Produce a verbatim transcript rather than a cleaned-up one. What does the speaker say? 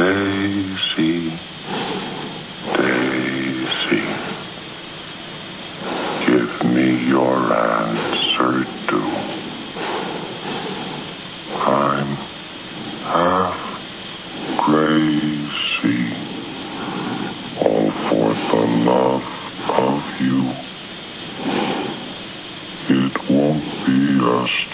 Daisy, Daisy, give me your answer too. I'm half crazy, all for the love of you. It won't be a